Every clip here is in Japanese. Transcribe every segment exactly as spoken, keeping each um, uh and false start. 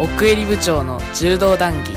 奥襟部長の柔道談義。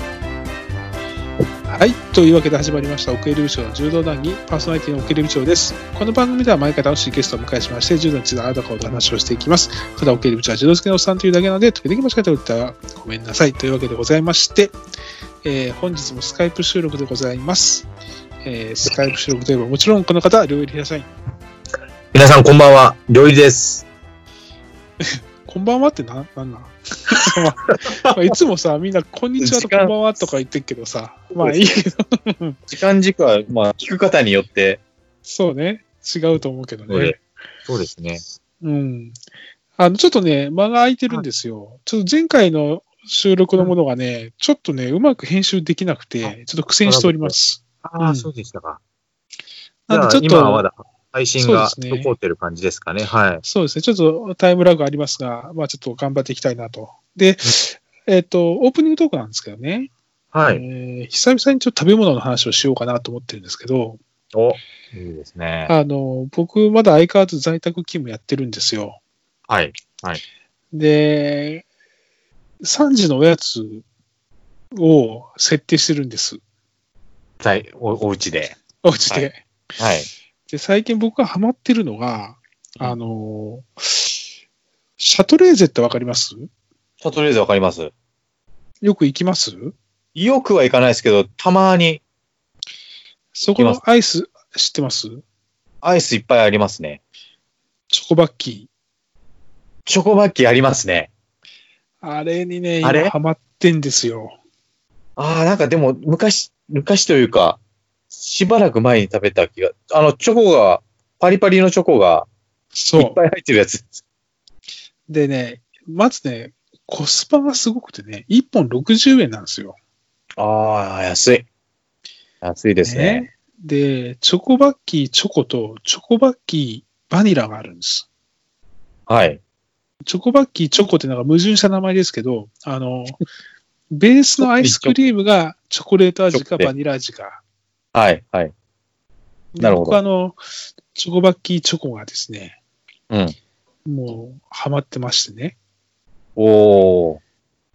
はい、というわけで始まりました奥襟部長の柔道談義。パーソナリティの奥襟部長です。この番組では毎回楽しいゲストをお迎えしまして、柔道についてあらだかお話をしていきます。ただ奥襟部長は柔道好きなおっさんというだけなので、時々間違っておったらごめんなさいというわけでございまして、えー、本日もスカイプ収録でございます。えー、スカイプ収録といえばもちろんこの方、両入平社員。 皆さんこんばんは、両入ですこんばんはってな、なんなんまあいつもさ、みんなこんにちはとこんばんはとか言ってるけどさ、まあいいけど時間軸は、まあ、聞く方によって。 そうね、違うと思うけどね。 そうですね。 うん。あの、ちょっとね、間が空いてるんですよ。ちょっと前回の収録のものがね、うん、ちょっとね、うまく編集できなくて、ちょっと苦戦しております。 ああ、うん、そうでしたか。 なんでちょっと、 今はまだ配信が残ってる感じですかね。はい。 そうですね。ちょっとタイムラグありますが、まあちょっと頑張っていきたいなと。で、うん、えっと、オープニングトークなんですけどね。 はい。 えー、久々にちょっと食べ物の話をしようかなと思ってるんですけど。 お、いいですね。 あの、僕、まだ相変わらず在宅勤務やってるんですよ。 はい。はい。 で、さんじのおやつを設定してるんです。 在、お、お家で。 お家で。 はい。はいで、最近僕がハマってるのが、あの、シャトレーゼってわかります？ シャトレーゼわかります。 よく行きます？ よくは行かないですけど、たまに。 そこのアイス知ってます？ アイスいっぱいありますね。 チョコバッキー。 チョコバッキーありますね。 あれにね、今ハマってんですよ。 ああ、なんかでも昔、昔というか、しばらく前に食べた気が、あの、チョコが、パリパリのチョコが、いっぱい入ってるやつ。 でね、まずね、コスパがすごくてね、いっぽんろくじゅうえんなんですよ。 ああ、安い。安いですね。 ね。で、チョコバッキーチョコと、チョコバッキーバニラがあるんです。 はい。 チョコバッキーチョコってなんか矛盾した名前ですけど、あの、ベースのアイスクリームがチョコレート味かバニラ味か。 はい、はい。なるほど。 僕あの、チョコバッキーチョコがですね、 うん。 もう、ハマってましてね。 おー。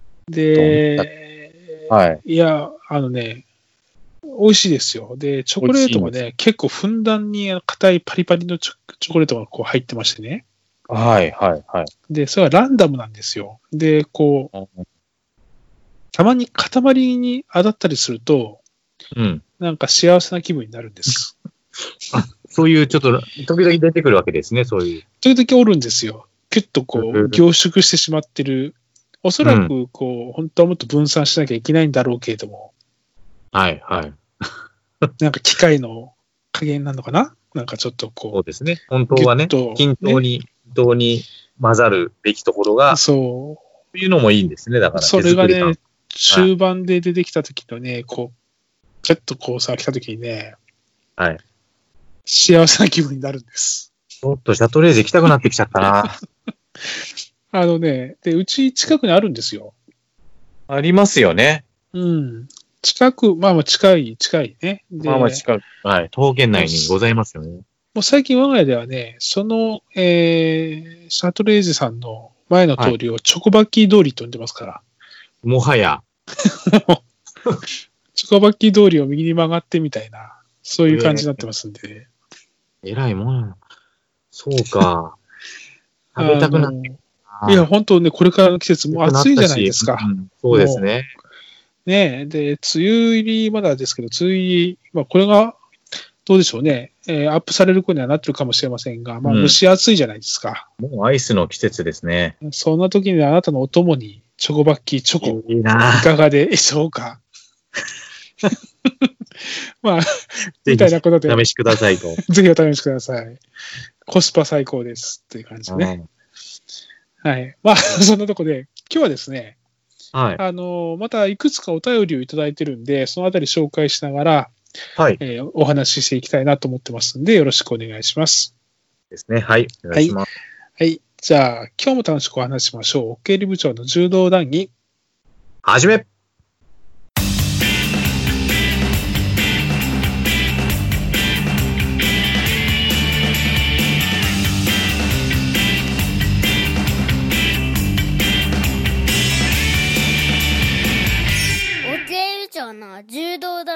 で、 はい。 いや、あのね、美味しいですよ。で、チョコレートもね、結構ふんだんに硬いパリパリのチョチョコレートがこう入ってましてね。 はい、はい、はい。 で、それはランダムなんですよ。で、こう、うん、たまに塊に当たったりすると、 うん。 なんか幸せな気分になるんです。 あ、そういうちょっと、時々出てくるわけですね、そういう。 時々おるんですよ。キュッとこう、凝縮してしまってる。おそらく、こう、うん、本当はもっと分散しなきゃいけないんだろうけれども。 はいはい。 なんか機械の加減なのかな？なんかちょっとこう。 そうですね。本当はね、均等に、均等に混ざるべきところが、 そう。 そういうのもいいんですね、だから。 それがね、中盤で出てきた時のね、こう、ちょっとこうさ、来た時にね、 はい。 幸せな気分になるんです。 ちょっとシャトレーゼ行きたくなってきちゃったな。 あのね、で、うち近くにあるんですよ。 ありますよね。 うん。近く、まあまあ近い、近いね。 まあまあ近く。はい。東県内にございますよね。 もう最近我が家ではね、その、えー、シャトレーゼさんの前の通りをチョコバッキー通りと呼んでますから。はい、 もはや。 チョコバッキー通りを右に曲がってみたいな、そういう感じになってますんで。 えらいもん。そうか。食べたくなっていや、本当ね、これからの季節も暑いじゃないですか。 うん、そうですね。 ねえ、で、梅雨入りまだですけど、梅雨入り、まあこれが、どうでしょうね、えー、アップされる子にはなってるかもしれませんが、まあ蒸し暑いじゃないですか。 うん、もうアイスの季節ですね。 そんな時にあなたのお供に、チョコバッキーチョコ、 いいな。 いかがでしょうか。まあ、みたいなことで。 お試しくださいと。 ぜひお試しください。コスパ最高です。という感じですね。はい。まあ、そんなとこで、今日はですね、 はい。 あの、またいくつかお便りをいただいてるんで、そのあたり紹介しながら、 はい。 えー、お話ししていきたいなと思ってますんで、よろしくお願いします。 ですね。はい。お願いします。 はい。はい、じゃあ、今日も楽しくお話しましょう。奥襟部長の柔道談義。 はじめ。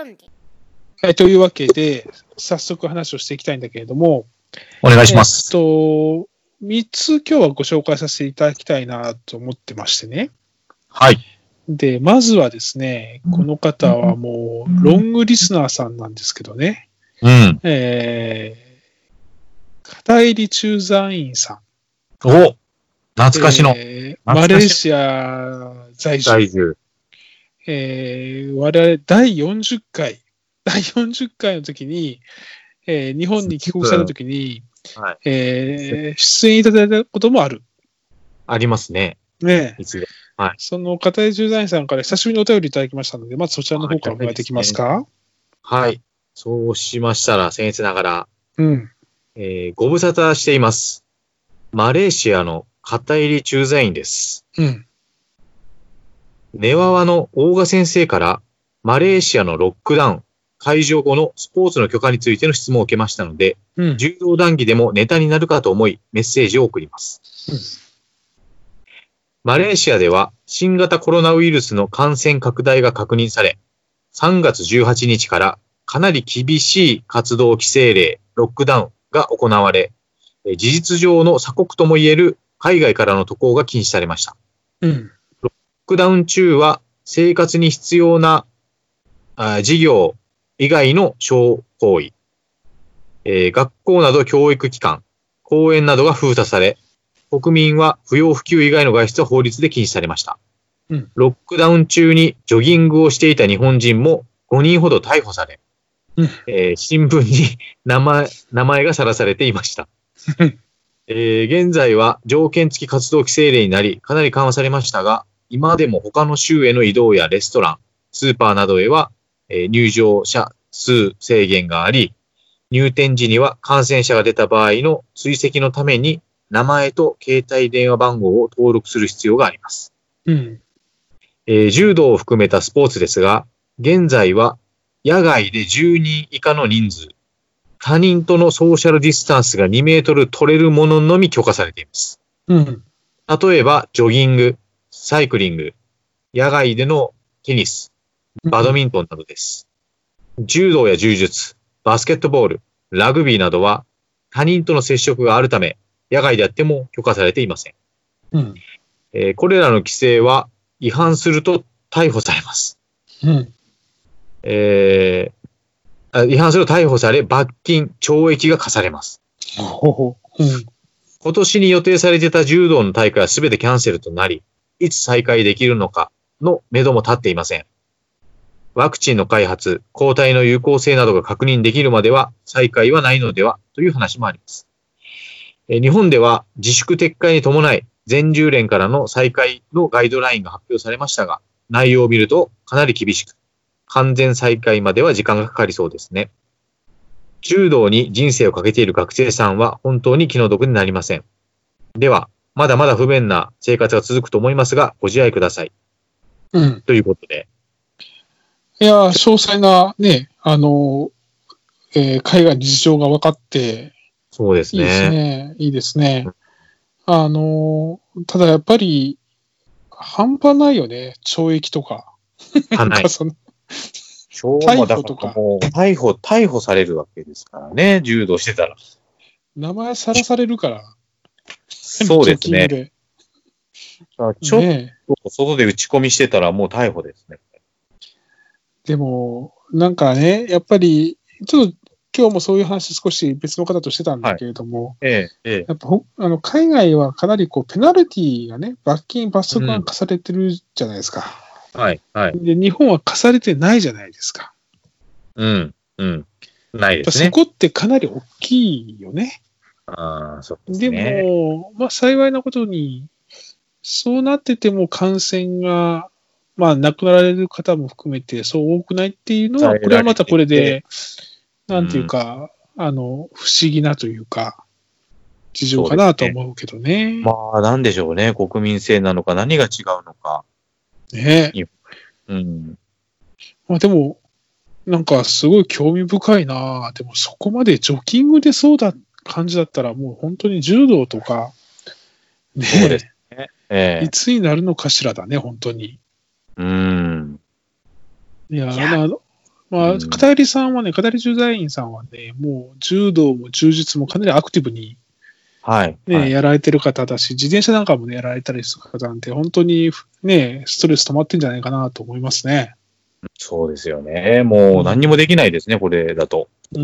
談義。 はい、というわけで、早速話をしていきたいんだけれども、 お願いします。 えっと、みっつ今日はご紹介させていただきたいなと思ってましてね。 はい。 で、まずはですね、この方はもうロングリスナーさんなんですけどね、 うん。 えー、片入駐在員さん。 お懐かしの。 えー、 懐かしのマレーシア在住。 在住。 えー、我々だいよんじゅっかい、だいよんじゅっかいの時に、えー、日本に帰国された時に、 はい、 えー、出演いただいたこともある。 ありますね。 ねえ。 いつで。はい。 その片井駐在員さんから久しぶりにお便りいただきましたので、まずそちらの方からお願いできますか。 はい。そうしましたら、僭越ながら、 うん。 えー、ご無沙汰しています。マレーシアの片入駐在員です。 うん。 ネワワの大賀先生から、マレーシアのロックダウン、解除後のスポーツの許可についての質問を受けましたので、 うん、 柔道談義でもネタになるかと思い、メッセージを送ります。うん、マレーシアでは、新型コロナウイルスの感染拡大が確認され、さんがつじゅうはちにちからかなり厳しい活動規制令、ロックダウンが行われ、事実上の鎖国ともいえる海外からの渡航が禁止されました。 うん、 ロックダウン中は生活に必要なあ事業以外の小行為、えー、学校など教育機関、公園などが封鎖され、国民は不要不急以外の外出は法律で禁止されました。 うん、 ロックダウン中にジョギングをしていた日本人もごにんほど逮捕され、 うんえー、新聞に名前、名前がさらされていました。えー、現在は条件付き活動規制令になり、かなり緩和されましたが、今でも他の州への移動やレストラン、スーパーなどへは、えー、入場者数制限があり、入店時には感染者が出た場合の追跡のために名前と携帯電話番号を登録する必要があります。 うんえー、柔道を含めたスポーツですが、現在は野外でじゅうにん以下の人数、他人とのソーシャルディスタンスがにメートル取れるもののみ許可されています。 うん、 例えば、ジョギング、サイクリング、野外でのテニス、バドミントンなどです。柔道や柔術、バスケットボール、ラグビーなどは他人との接触があるため、野外であっても許可されていません。 うんえー、これらの規制は違反すると逮捕されます。 うんえー、違反すると逮捕され、罰金、懲役が課されます。 ほほうん、 今年に予定されていた柔道の大会はすべてキャンセルとなり、いつ再開できるのかの目処も立っていません。ワクチンの開発、抗体の有効性などが確認できるまでは再開はないのではという話もあります。え日本では自粛撤回に伴い全柔連からの再開のガイドラインが発表されましたが、内容を見るとかなり厳しく、完全再開までは時間がかかりそうですね。柔道に人生をかけている学生さんは本当に気の毒になりません。では、まだまだ不便な生活が続くと思いますが、ご自愛ください。 うん、 ということで。 いや、詳細なね、あの、えー、海外の事情が分かって、 そうですね。 いいですね。いいですね。うん、あの、ただやっぱり、半端ないよね。懲役とか。 ない。逮捕とか。もう逮捕、逮捕されるわけですからね。柔道してたら。 名前さらされるから。 そうですね。ちょっと外で打ち込みしてたらもう逮捕ですね。 でも、なんかね、やっぱり、ちょっと今日もそういう話少し別の方としてたんだけれども、はいええ、 やっぱあの海外はかなりこうペナルティがね、罰金、罰則が課されてるじゃないですか。 うん、はい、はい。 で、日本は課されてないじゃないですか。 うん、うん。ないですね。 そこってかなり大きいよね。 ああ、そうですね。 でも、まあ幸いなことに、そうなってても感染が、まあ亡くなられる方も含めてそう多くないっていうのは、これはまたこれで、なんていうか、うん、あの、不思議なというか、事情かなと思うけどね。 ねまあ、なんでしょうね。国民性なのか、何が違うのか。 ねえ。うん。 まあでも、なんかすごい興味深いな。でもそこまでジョギングでそうだ感じだったら、もう本当に柔道とか、ね、 そうですね。 えー、いつになるのかしらだね、本当に。 うん。 いや、いやまあ、 うん片寄さんはね、片寄駐在員さんはね、もう柔道も柔術もかなりアクティブにはい。 ね、 はい、 やられてる方だし、自転車なんかもね、やられたりする方なんて、本当にね、ストレス溜まってんじゃないかなと思いますね。 そうですよね。もう何にもできないですね、これだと。 うん。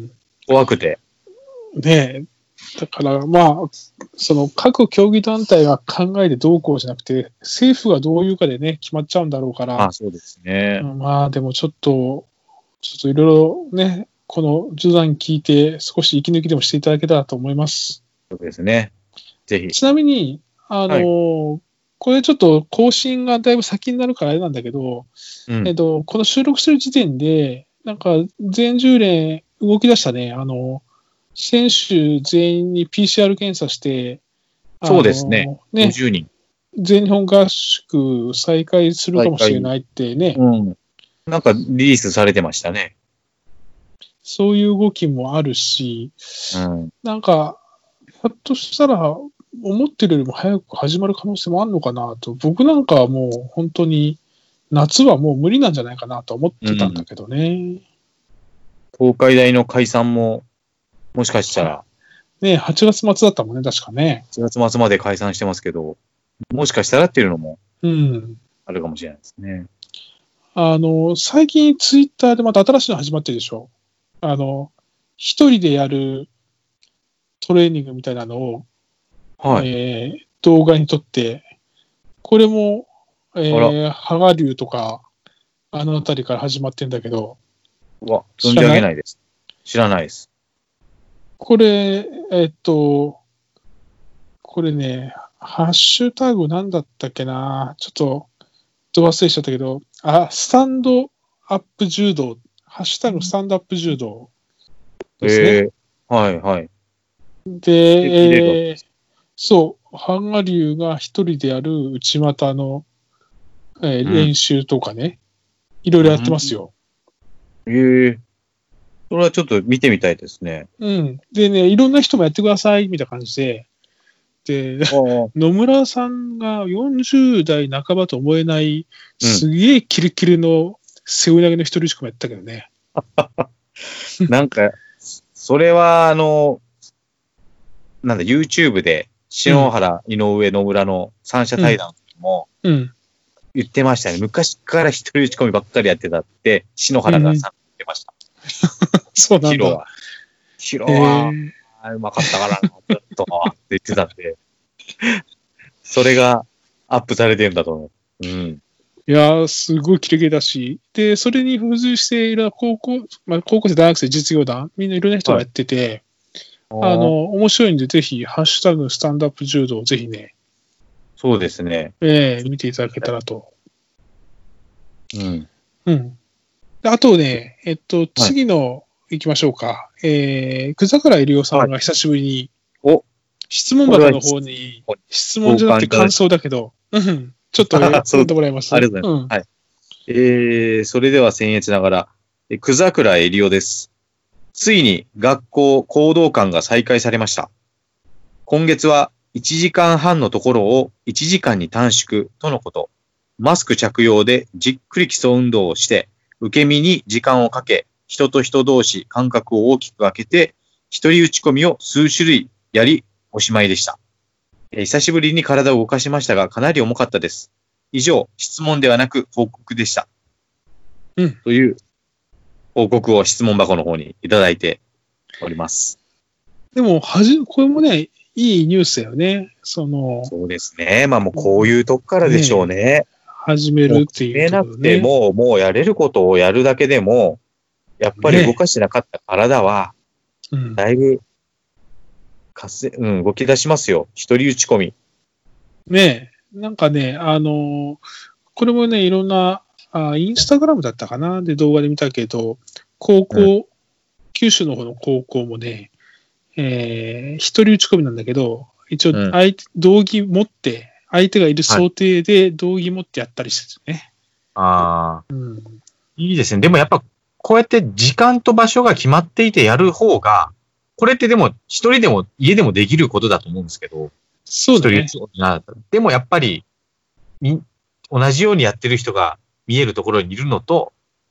怖くて。 ねだからまあ、その各競技団体が考えてどうこうじゃなくて、政府がどういうかでね、決まっちゃうんだろうから、 あ、そうですね。 うんまあでもちょっと、ちょっといろいろね、この受談聞いて少し息抜きでもしていただけたらと思います。 そうですね。ぜひ。 ちなみに、あの、 はいこれちょっと更新がだいぶ先になるからあれなんだけど、 うん、 えっと、この収録してる時点で、なんか全従連動き出したね、あの、選手全員に ピーシーアール 検査して、 そうですね。 あのね、 ごじゅうにん。 全日本合宿再開するかもしれないってね、 うん。なんかリリースされてましたね。 そういう動きもあるし、 うん。 なんか、ひょっとしたら、思ってるよりも早く始まる可能性もあるのかなと、僕なんかはもう本当に、夏はもう無理なんじゃないかなと思ってたんだけどね。 東海大の解散も、もしかしたら、 ねはちがつ末だったもんね、確かね。 しがつ末まで解散してますけど、もしかしたらっていうのもうん。 あるかもしれないですね。 あの、最近ツイッターでまた新しいの始まってるでしょ。あの、一人でやるトレーニングみたいなのを、 はい。 えー動画に撮って、これも、えー、羽賀龍とか、あのあたりから始まってんだけど、 うわ、存じ上げないです。知らないです。 これ、えっと、これね、ハッシュタグなんだったっけな、ちょっと、ど忘れしちゃったけど、あ、スタンドアップ柔道、ハッシュタグスタンドアップ柔道ですね。 えー、はい、はい。 で、えーそう、ハンガリューが一人でやる内股の、えーうん練習とかね、いろいろやってますよ。 ええー、それはちょっと見てみたいですね。 うん。でね、いろんな人もやってください、みたいな感じで。で、 ああ、 野村さんがよんじゅう代半ばと思えない、 うんすげえキレキレの背負い投げの一人しかもやったけどね。 なんか、それは、あの、なんだ、YouTube で、篠原、井上、野村の三者対談の時もうん。 言ってましたね。昔から一人打ち込みばっかりやってたって、篠原がさん言ってました。 そうなんだ。 ヒロは。ヒロえは、 ーあうまかったからな、ずっと、って言ってたんで、それがアップされてるんだと思う。うん。 いやー、すごいキレキレだし、で、それに付随している高校、まあ、高校生、大学生、実業団、みんないろんな人がやってて、あの、面白いんで、ぜひ、ハッシュタグスタンドアップ柔道をぜひね、 そうですね。 えー見ていただけたらと。 うん。 うん。であとね、えっと、次の、行きましょうか。えー、久桜入夫さんが久しぶりに、 お、 質問箱の方に、質問じゃなくて感想だけど、うん、ちょっと読んでもらいます。 ありがとうございます。 うんはい。えー、それでは僭越ながら、え久桜エリオです。ついに学校行動館が再開されました。今月はいちじかんはんのところをいちじかんに短縮とのこと。マスク着用でじっくり基礎運動をして、受け身に時間をかけ、人と人同士間隔を大きく空けて、一人打ち込みを数種類やり、おしまいでした。えー久しぶりに体を動かしましたが、かなり重かったです。以上、質問ではなく報告でした。 うん。 という報告を質問箱の方にいただいております。 でも、はじ、これもね、いいニュースだよね。その、 そうですね。まあもうこういうとこからでしょうね。 始めるっていう決めなところね。 くても、もうやれることをやるだけでも、やっぱり動かしてなかった体は、 うん、 だいぶ、活性、うん、動き出しますよ。一人打ち込み。 ねえ、なんかね、あのーこれもね、いろんな、あインスタグラムだったかなで動画で見たけど、高校、 う九州の方の高校もね、えー、一人打ち込みなんだけど、一応うん相手、道着持って、相手がいる想定で道着持ってやったりしてるね。 ああ、 うん。 いいですね。でもやっぱ、こうやって時間と場所が決まっていてやる方が、これってでも、一人でも家でもできることだと思うんですけど、 そうだね。 一人なでもやっぱり、み同じようにやってる人が見えるところにいるのと、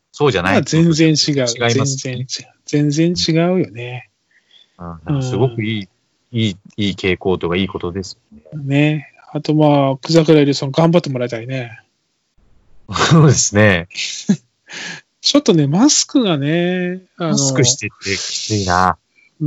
そうじゃない。 まあ、全然違う。 違います、 全然違う。全然違うよね。 うん、すごくいい、いい、いい傾向とかいいことですよね。 ね。あとまあ、くざくらいでその頑張ってもらいたいね。 そうですね。 ちょっとね、マスクがね、あのマスクしててきついな。 うん、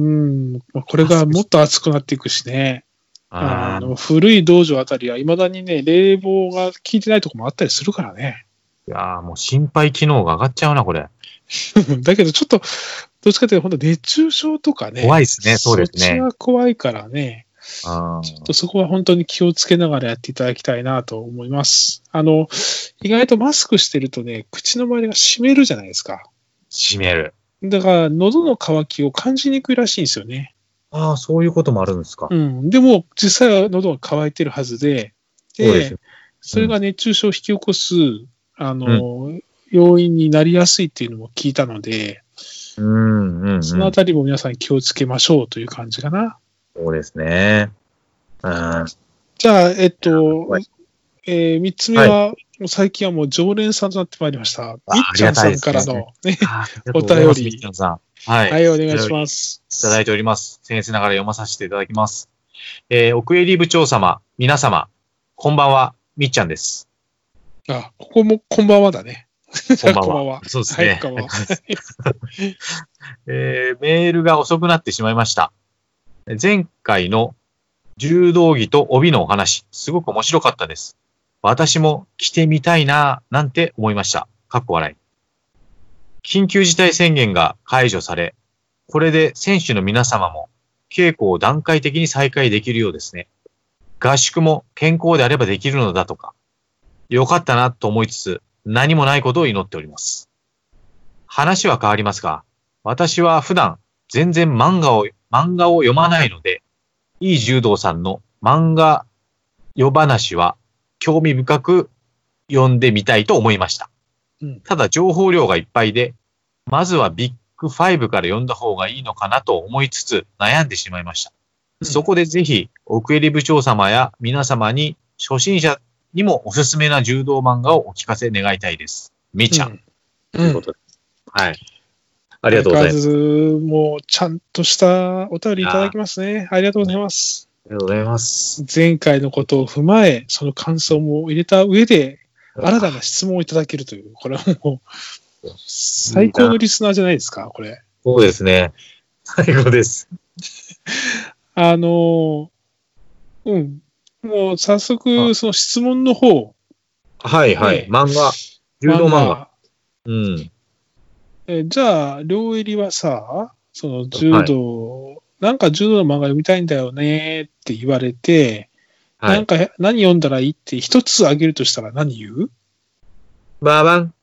これがもっと暑くなっていくしね。ああの古い道場あたりは未だにね、冷房が効いてないとこもあったりするからね。 いやーもう心配機能が上がっちゃうな、これ。 だけどちょっと、どっちかというと、本当熱中症とかね。 怖いですね、そうですね。 そっちが怖いからね。 あちょっとそこは本当に気をつけながらやっていただきたいなと思います。あの、意外とマスクしてるとね、口の周りが湿めるじゃないですか。 閉める。 だから、喉の渇きを感じにくいらしいんですよね。 ああ、そういうこともあるんですか。 うん。でも、実際は喉が渇いてるはずで、で、 そうです。 それが熱中症を引き起こす、あの、要因になりやすいっていうのも聞いたので、 うんうんうん、 そのあたりも皆さん気をつけましょうという感じかな。 そうですね。うん、 じゃあ、えっとはい、 えー、三つ目は、もう最近はもう常連さんとなってまいりました。みっちゃんさんからの、ね、お便り。 みっちゃんさん。はい。 はい、お願いします。 いただいております。僭越ながら読まさせていただきます。えー、奥襟部長様、皆様、こんばんは、みっちゃんです。 あ、ここもこんばんはだね。 こんばんは。 こんばんは。 そうですね。 はい、こんばんは。 えー、メールが遅くなってしまいました。前回の柔道着と帯のお話、すごく面白かったです。私も着てみたいなぁ、なんて思いました。かっこ笑い。緊急事態宣言が解除され、これで選手の皆様も稽古を段階的に再開できるようですね。合宿も健康であればできるのだとか、よかったなと思いつつ、何もないことを祈っております。話は変わりますが、私は普段全然漫画を、漫画を読まないので、いい柔道さんの漫画夜話は興味深く読んでみたいと思いました。 うん、 ただ情報量がいっぱいで、まずはビッグファイブから読んだ方がいいのかなと思いつつ悩んでしまいました。うん、そこでぜひ奥襟部長様や皆様に初心者にもおすすめな柔道漫画をお聞かせ願いたいです。みーちゃん。うん、ということで。はい。ありがとうございます。 もうちゃんとしたお便りいただきますね。ありがとうございます。 ありがとうございます。 前回のことを踏まえ、その感想も入れた上で、新たな質問をいただけるという、これはもう、最高のリスナーじゃないですか、これ。 そうですね。最高です。 あの、うん。もう早速、その質問の方。 はいはい。ね、漫画。柔道漫画。うん。 えじゃあ、両襟はさ、その柔道、はい、なんか柔道の漫画読みたいんだよねって言われて、はい、なんか何読んだらいいって一つあげるとしたら何言う？ バーバン。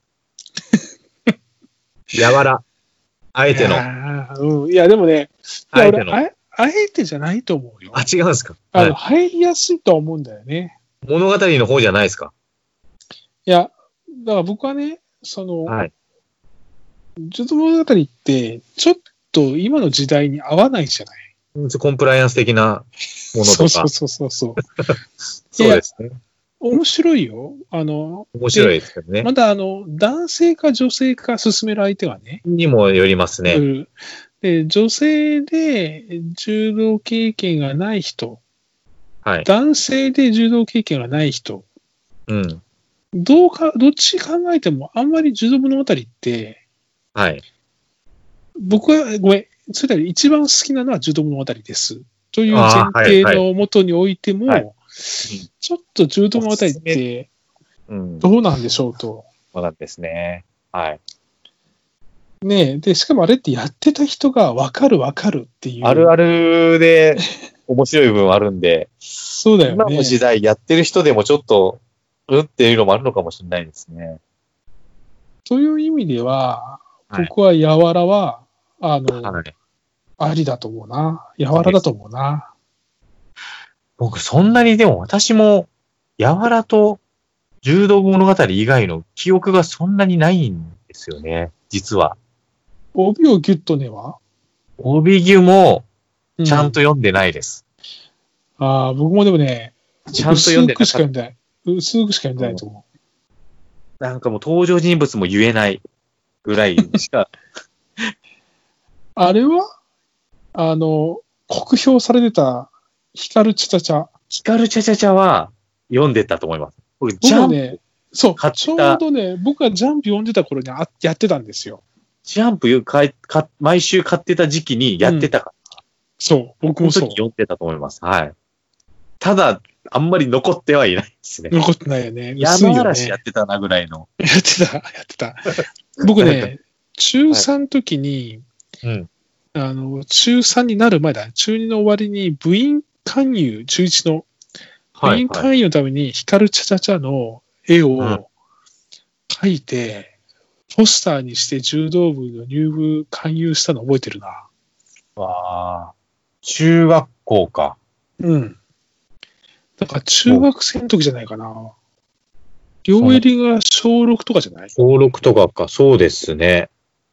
やわら。あえての。 いや、うん、いやでもね、あえてのあ。あえてじゃないと思うよ。 あ、違うんですか。 あの、はい、入りやすいと思うんだよね。 物語の方じゃないですか。 いや、だから僕はね、その、はい、柔道物語って、ちょっと今の時代に合わないじゃない。 コンプライアンス的なものとか。 そうそうそうそう。 そうですね。 面白いよ。あの、 面白いですけどね。 まだあの、男性か女性か進める相手はね。 にもよりますね。 うん、で女性で柔道経験がない人、 はい、 男性で柔道経験がない人、 うん、 どうか、どっち考えてもあんまり柔道物語って、 はい、 僕は、ごめん、それより一番好きなのは柔道物語です。という前提のもとにおいても、はいはい、ちょっと柔道物語ってどうなんでしょうと。 そうなんですね。はい。 ねえ、で、しかもあれってやってた人が分かる分かるっていう。 あるあるで面白い部分あるんで、 そうだよね。 今の時代やってる人でもちょっと、うんっていうのもあるのかもしれないですね。 という意味では、はい、僕はやわらは、あの、はい、ありだと思うな。やわらだと思うな。 僕、そんなにでも私も、やわらと柔道物語以外の記憶がそんなにないんですよね、実は。 帯をギュッとねは帯ギュも、ちゃんと読んでないです。 うん、ああ、僕もでもね、 ちゃんと読んでない。 薄くしか読んでない。薄くしか読んでないと思う。 なんかもう登場人物も言えない。 ぐらいしか。 あれはあの、酷評されてた光るチャチャチャ。 光るチャチャチャは読んでたと思います。僕、ジャンプ、 ね、そう、 買ったちょうどね、僕がジャンプ読んでた頃にあやってたんですよ。 ジャンプかか毎週買ってた時期にやってたから。 うん、そう、僕もそう。 その時読んでたと思います。はい。ただ、あんまり残ってはいないですね。 残ってないよね。 山嵐やってたなぐらいの。 やってた、やってた。僕ね、中さんの時に、 はい、うん、 あの、中さんになる前だ。中にの終わりに部員勧誘、中いちの部員勧誘のために光るチャチャチャの絵を描いて、ポスターにして柔道部の入部勧誘したの覚えてるな。 わあ、中学校か。 うん。だから中学生の時じゃないかな。両襟が小ろくとかじゃない？ 小ろくとかか、そうですね。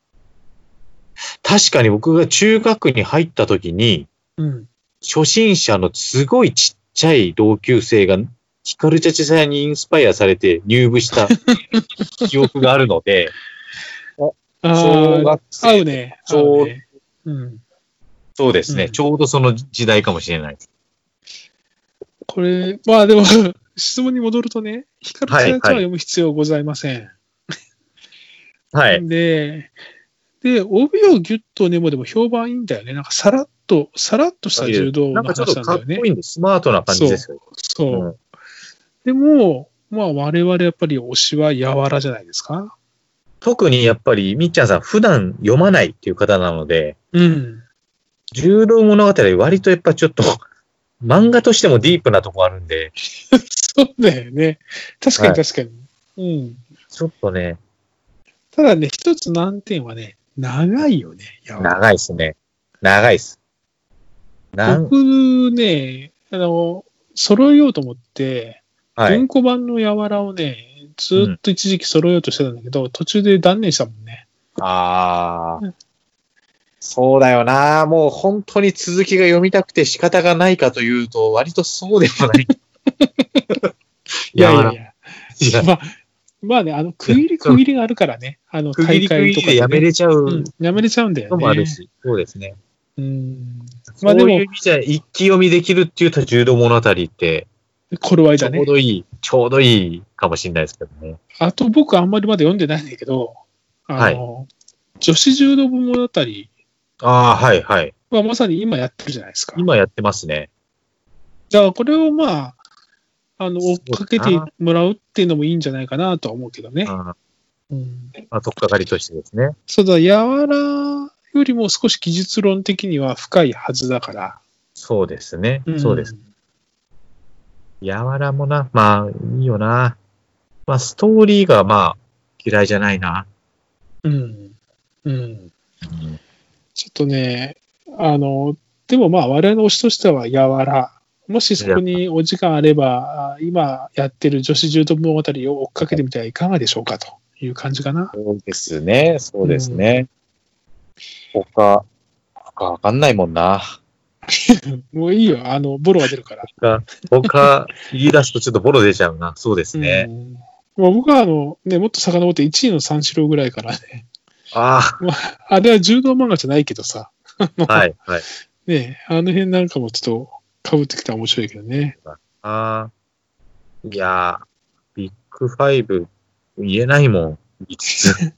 確かに僕が中学に入った時に、 うん、 初心者のすごいちっちゃい同級生が光るチャチャチャにインスパイアされて入部した記憶があるので、 小学生。合うね。 ちょうど、 ね、うん、 そうですね、うん。ちょうどその時代かもしれないです。 これ、まあでも、質問に戻るとね、光るチャチャチャは読む必要ございません。 はい。 で、で、帯をギュッとネモでも評判いいんだよね。なんかさらっと、さらっとした柔道の話なんだよね。 なんかちょっとかっこいいんで、スマートな感じですよ。 そう。そう、うん、でも、まあ我々やっぱり推しは柔らじゃないですか。 特にやっぱり、みっちゃんさん普段読まないっていう方なので、 うん。 柔道物語は割とやっぱちょっと、漫画としてもディープなとこあるんで。 そうだよね。確かに確かに。はい、うん。 ちょっとね。 ただね、一つ難点はね、長いよね。 長いですね。長いです。 僕ね、あの、揃えようと思って、はい、文庫版の柔らをね、ずっと一時期揃えようとしてたんだけど、うん、途中で断念したもんね。 ああ、うん。そうだよな。もう本当に続きが読みたくて仕方がないかというと、割とそうでもない。 いやいやいや。いやまあ、まあね、あの、区切り区切りがあるからね。あの、大会とか、ね。区切り区切りでやめれちゃう、うん。やめれちゃうんだよね。のもあるし。そうですね。 うん。 まあでも。そういう意味じゃ、一気読みできるっていうと、柔道物語って、 頃合いだね。 ちょうどいい、ちょうどいいかもしれないですけどね。 あと僕あんまりまだ読んでないんだけど、あの、はい、女子柔道部物語。 ああ、はいはい。 まあ、まさに今やってるじゃないですか。 今やってますね。 だからこれをまあ、あの、追っかけてもらうっていうのもいいんじゃないかなとは思うけどね。 あ、うん、まあ、とっかかりとしてですね。 そうだ、柔らよりも少し技術論的には深いはずだから。 そうですね。うん、そうです。柔らもな、まあ、いいよな。まあ、ストーリーがまあ、嫌いじゃないな。 うん。うん。うんちょっとね、あの、でもまあ我々の推しとしては柔ら。もしそこにお時間あれば、今やってる女子柔道物語を追っかけてみてはいかがでしょうかという感じかな。 そうですね、そうですね。うん、他、他わかんないもんな。 もういいよ、あの、ボロが出るから。 他、他言い出すとちょっとボロ出ちゃうな。そうですね。 うんまあ、僕はあの、ね、もっと遡っていちいの三四郎ぐらいからね。 ああ。 まあ、あれは柔道漫画じゃないけどさ。 はい、はい。 ねあの辺なんかもちょっと被ってきたら面白いけどね。 ああ。いやー、ビッグファイブ言えないもん。いつつ。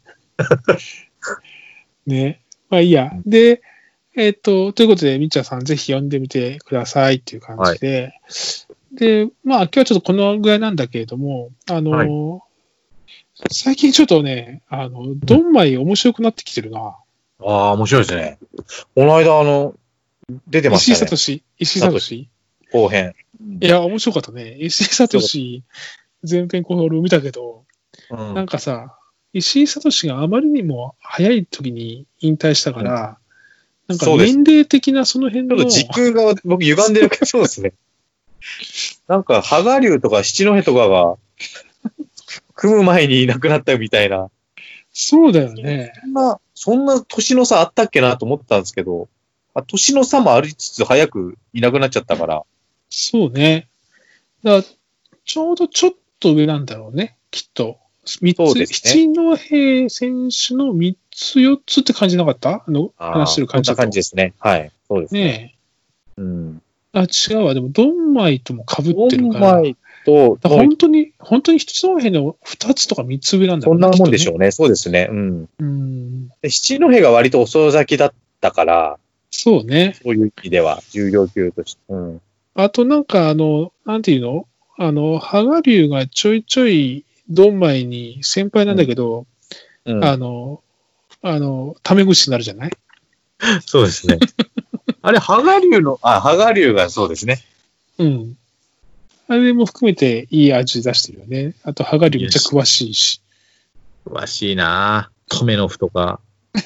ね。まあいいや。で、えっ、ー、と、ということで、みっちゃんさんぜひ読んでみてくださいっていう感じで。はい、で、まあ今日はちょっとこのぐらいなんだけれども、あの、はい最近ちょっとね、あの、ドンマイ面白くなってきてるな。 ああ、面白いですね。この間、あの、出てましたね。 石井聡、石井聡。 後編。 いや、面白かったね。石井聡、前編後編俺見たけど、うん、なんかさ、石井聡があまりにも早い時に引退したから、うん、なんか年齢的なその辺の。 ちょっと時空が僕歪んでるけど、そうですね。なんか、羽賀龍とか七戸とかが、組む前にいなくなったみたいな。 そうだよね。 そんな、そんな年の差あったっけなと思ってたんですけど、あ年の差もありつつ早くいなくなっちゃったから。 そうね。だからちょうどちょっと上なんだろうね、きっと。 三つ、 そうですね七戸選手の三つ、四つって感じなかったあの、 あー話してる感じだと。 こんな感じですね。はい。そうですね。 ねえ。 うん。 あ、違うわ。でも、ドンマイとも被ドってるから。 ンマイと、 だから本当に、本当に一戸の二つとか三つ上なんだろそんなもんでしうょうね。そうですね。うん。 ね。うん。 で七戸が割と遅咲きだったから、 そうね。 そういう意味では、重量級として。うん。 あとなんかあの、なんていうのあの、羽賀龍がちょいちょいドンマイに先輩なんだけど、 うん、 あの、あの、タメ口になるじゃないそうですね。あれ、羽賀龍の、あ、羽賀龍がそうですね。 うん。あれも含めていい味出してるよね。あと、羽賀龍めっちゃ詳しいし。 詳しいなぁ。カメノフとか。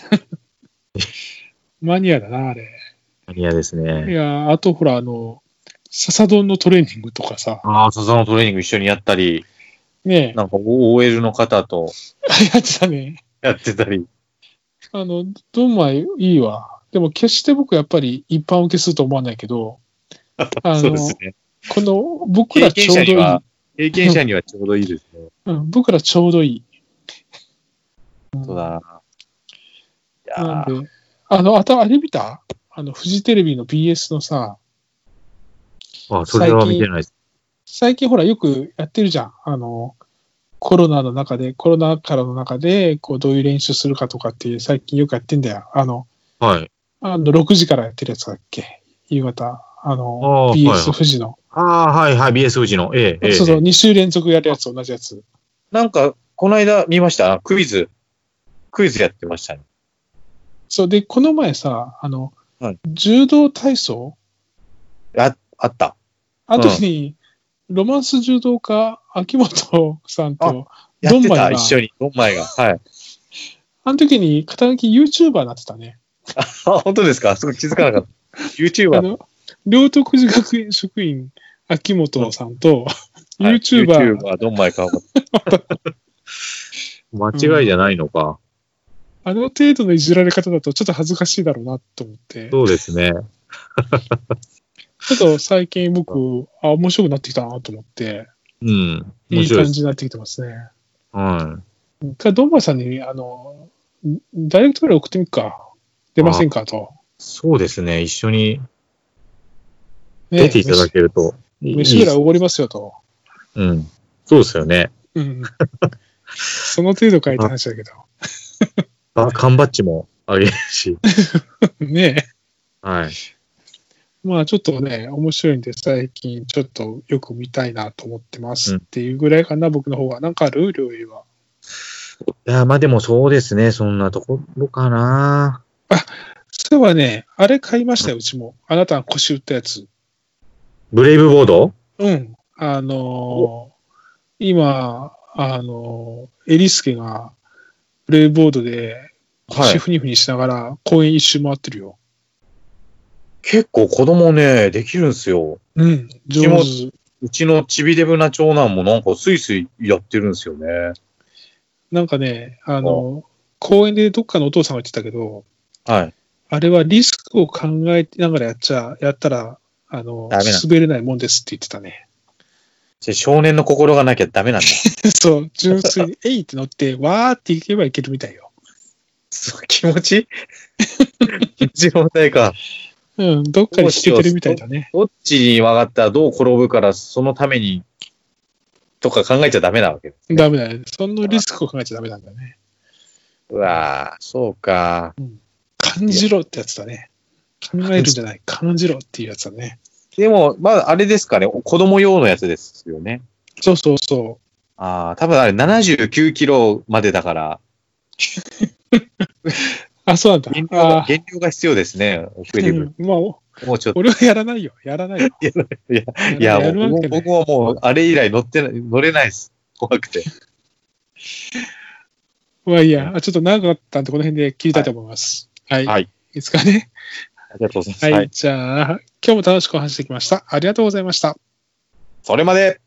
マニアだな、あれ。 マニアですいね。 や、あとほら、あの、笹丼のトレーニングとかさ。 ああ、笹のトレーニング一緒にやったり、 ねえ。 なんか オーエル の方とやってたね。 やってたり。 あの、ドンマイいいわ。でも決して僕やっぱり一般受けすると思わないけど、あの、 そうですね。 この僕経らちょうどいい。 験者には、経験者にはちょうどいいですね。 うん、僕らちょうどいい。 そうだな。いやーなんで、あの、あと、あれ見たあの、フジテレビの ビーエス のさ、 あ、それは見てないです。 最近ほらよくやってるじゃん。あの、コロナの中で、コロナからの中で、こう、どういう練習するかとかっていう、最近よくやってんだよ。あの、 はい。 あの、ろくじからやってるやつだっけ夕方。あの、 あービーエスはいはい富士の。 ああ、はいはい、ビーエス 富士の。ええ、ええ。 そうそう、 ええに週連続やるやつ、同じやつ。 なんか、この間見ましたクイズ。クイズやってましたね。 そう、で、この前さ、あの、 はい柔道体操あ、あった。 あの時に、ロマンス柔道家、秋元さんと、 やってた、 ドンマイが一緒に。ドンマイが。はい。 あの時に、肩書き YouTuber になってたね。 あ、本当ですかすごい気づかなかった。 あ YouTuber。 の、両徳寺学園職員、秋元さんと、 はい YouTuber、 YouTuber、ドンマイか。間違いじゃないのか。 あの程度のいじられ方だとちょっと恥ずかしいだろうなと思って、 そうですね。 ちょっと最近僕、あ、面白くなってきたなと思って、 うん。 いい面白いです。 感じになってきてますね。 は一回、ドンマイさんに、あの、ダイレクトぐらい送ってみっか。出ませんかと。 い。そうですね。一緒にね出ていただけるといい。 飯ぐらいおごりますよと。 うん。そうですよね。 うん。その程度書いた話だけど。 あ、缶バッジもあげるし。 ねえ。 はい。 まあちょっとね、面白いんで最近ちょっとよく見たいなと思ってますうんっていうぐらいかな、僕の方は。なんかある料理は。 いや、まあでもそうですね。そんなところかな。 そういえばね、あれ買いましたよ、うちも。あなたが腰打ったやつ。 ブレイブボードうん。あのー今、あのーエリスケが、ブレイボードで腰ふにふにしながら公園一周回ってるよ。 結構子供ね、できるんですよ。 うん。上う手。 うちのちびデブな長男もなんかスイスイやってるんですよね。 なんかね、あの、公園でどっかのお父さんが言ってたけど、 はい。 あれはリスクを考えながらやっちゃ、やったら、あの、 ダメな滑れないもんですって言ってたね。 じゃ少年の心がなきゃダメなんだ。 そう、純粋に、えいって乗って、わーっていけばいけるみたいよ。 そう気持ち気持ちの問題か。 うん、どっかに引けてるみたいだね。 どっちに曲がったらどう転ぶから、そのために、とか考えちゃダメなわけですね。 ダメだね。そのリスクを考えちゃダメなんだね。 うわぁ、そうか。 感じろってやつだね。考えるんじゃない、感じろっていうやつだね。 でも、まあ、あれですかね。子供用のやつですよね。 そうそうそああ、多分あれななじゅうきゅうキロまでだから、 う。あ、そうなんだ。 減量があ減量が必要ですね。オクエリブ。 うんまあ、おもうちょっと。 俺はやらないよ。やらないよ。 いや、いや、 やるわもうけない僕はもう、あれ以来乗ってない、乗れないです。怖くて。 まあいいや。あちょっと長かったんで、この辺で切りたいと思います。はい。 はい。 いいですかね。 ありがとうございます。 はい。 はい。 じゃあ、今日も楽しくお話してきました。ありがとうございました。 それまで